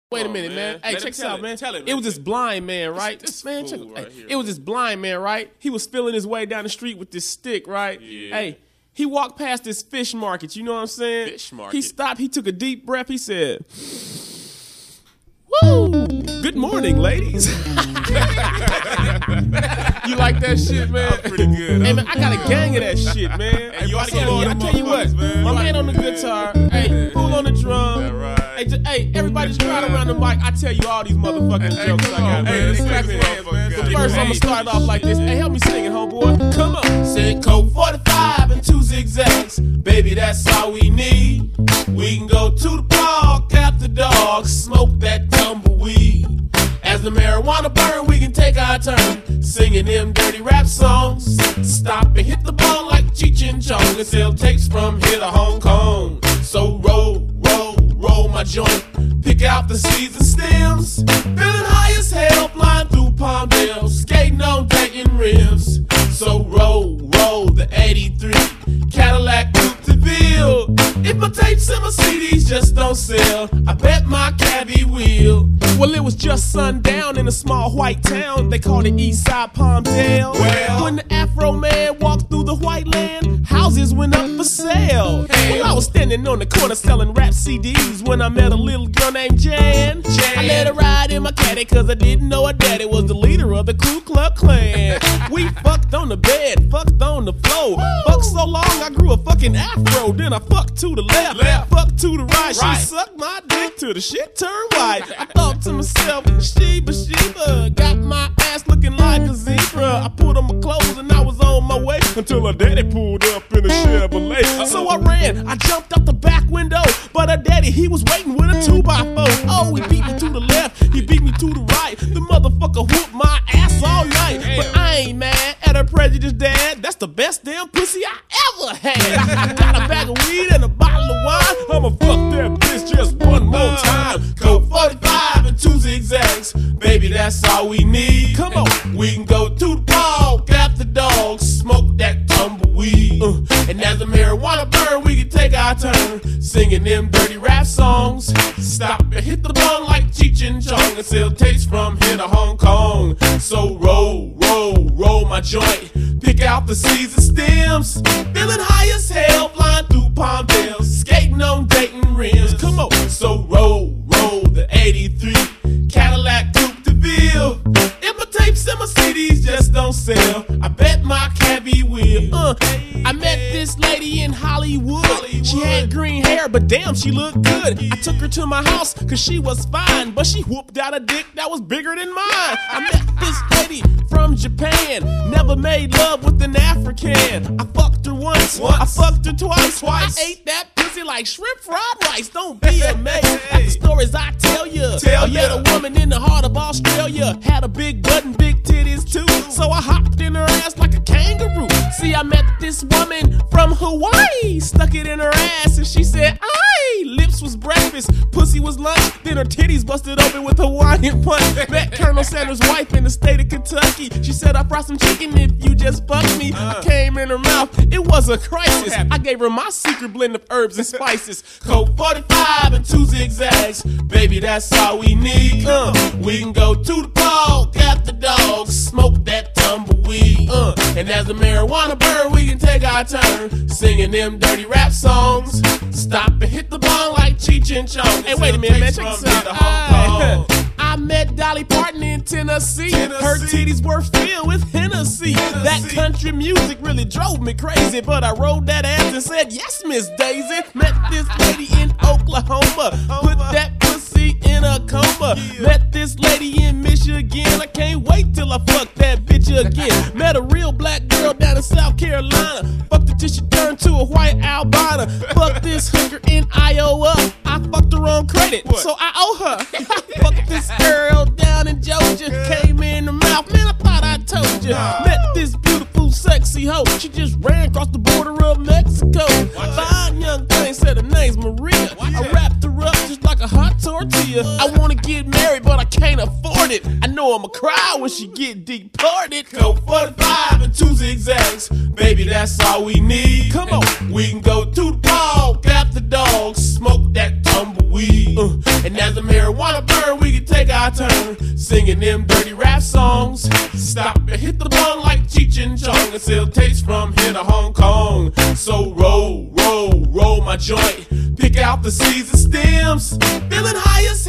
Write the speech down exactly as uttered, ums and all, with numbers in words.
Wait a minute, man. man. Hey, Let check this out, it. man. Tell it, man. It was this blind man, right? This, this man, fool check right hey, here, It was man. this blind man, right? He was feeling his way down the street with this stick, right? Yeah. Hey, he walked past this fish market. You know what I'm saying? Fish market. He stopped. He took a deep breath. He said, "Woo! Good morning, ladies." You like that shit, man? I'm pretty good. Hey, man, I got a gang of that shit, man. Hey, you I oughta tell get on you, I them tell you what, motherfuckers, man. my You man oughta on the get guitar, hey, fool on the drum. Yeah, right. Hey, just, hey, everybody just crowd around the mic. I tell you all these motherfucking Hey, jokes come I got, on, man. man. Just Let's clap clap your this hands, motherfucker, man. man. But Get first, paid I'm gonna for start this off like this. shit. Hey, help me sing it, homeboy. Come on. Said Coke forty-five and two zigzags. Baby, that's all we need. We can go to the park after dark, smoke that tumbleweed. As the marijuana burn, we can take our turn singing them dirty rap songs. Stop and hit the ball like Cheech and Chong and sell tapes from here to Hong Kong. So roll, roll, roll my joint. Pick out the seeds and stems. Feeling high as hell, flying through Palmdale, skating on Dayton rims. So roll, roll the eighty-three Cadillac Coupe de Ville. If my tapes and my C Ds just don't sell, I bet my cabbie will. Well, it was just sundown in a small white town. They called it East Side Palmdale. Well, when the Afro man walked through the white land, houses went up for sale. Well, I was standing on the corner selling rap C Ds when I met a little girl named Jan. Jan. I let her ride in my caddy cause I didn't know her daddy was the leader of the Ku Klux Klan. We fucked on the bed, fucked on the floor. Fucked so long I grew a fucking afro. Then I fucked to the left, Left. fucked to the right. Right. She sucked my dick till the shit turned white. I thought to myself, Sheba, Sheba, got my ass looking like a zebra. I put on my clothes and I was on my way until her daddy pulled up in a Chevrolet. So I ran, I jumped out the back window, but her daddy, he was waiting with a two by four. Oh, he beat me to the left, he beat me to the right. The motherfucker whooped my ass all night. But I ain't mad at her prejudiced dad. That's the best damn pussy I ever had. I got a bag of weed and a bottle of wine. I'ma fuck that bitch just one more time. Coke forty-five and two zigzags. Baby, that's all we need. Come on. We can go to the park after dog, smoke that tumbleweed. Uh, and as the marijuana burn, we can take our turn singing them dirty rap songs. Stop and hit the bong like Cheech and Chong and sell tapes from here to Hong Kong. So roll, roll, roll my joint. Pick out the seeds and stems. Feeling high as hell, flying through Palmdale, skating on Dayton rims. Come on. So roll, roll the eighty-three Cadillac Coupe de Ville. If my tapes and my C Ds just don't sell, I bet my cabbie will. Uh, I met this lady in Hollywood. She had green hair, but damn, she looked good. I took her to my house, cause she was fine, but she whooped out a dick that was bigger than mine. I met this lady from Japan, never made love with an African. I fucked her once, Once. I fucked her twice. Twice. I ate that pussy like shrimp fried rice. Don't be amazed at the stories I tell you. Tell I met ya. a woman in the heart of Australia, had a big butt and big titties too. So I hopped in her ass like a kangaroo. See, I met this woman from Hawaii, stuck it in her ass and she said, aye. Lips was breakfast, pussy was lunch, then her titties busted open with Hawaiian punch. Met Colonel Sanders' wife in the state of Kentucky. She said, I brought some chicken if you just fuck me. I came in her mouth, it was a crisis. I gave her my secret blend of herbs and spices. Coke forty-five and two zigzags. Baby, that's all we need. Uh, we can go to the park after dog, smoke that tumbleweed. Uh, and as the marijuana burn, we can take our turn singing them dirty rap songs. Stop and hit the bong like Cheech and Chong. Hey, wait a minute, man. Check this out. I, I met Dolly Parton in Tennessee. Tennessee. Her titties were filled with Hennessy. Tennessee. That country music really drove me crazy, but I rolled that ass and said, yes, Miss Daisy. Met this lady in Oklahoma. Put that pussy in a coma. Yeah. Met this lady in Michigan. I can't wait till I fuck that bitch again. Met a real black girl down in South Carolina. Fucked her till she turned to a white albino. Fucked this hooker in Iowa. I fucked her on credit, What? so I owe her. Fucked this girl down in Georgia. Came in her mouth, man, I thought I told you. Nah. Met this beautiful, sexy hoe. She just ran across the border of Mexico. Fine young thing, said her name's Maria. I wrapped her up just like a hot tortilla. I wanna get married, but I can't afford it. I know I'ma cry when she get deported. Coke forty-five and two zigzags, baby, that's all we need. Come on, we can go to the park, got the dogs, smoke that tumbleweed. Uh, and as the marijuana burn, we can take our turn singing them dirty rap songs. Stop and hit the bong like Cheech and Chong and sell tapes from here to Hong Kong. So roll, roll, roll my joint, pick out the seeds and stems, feeling high as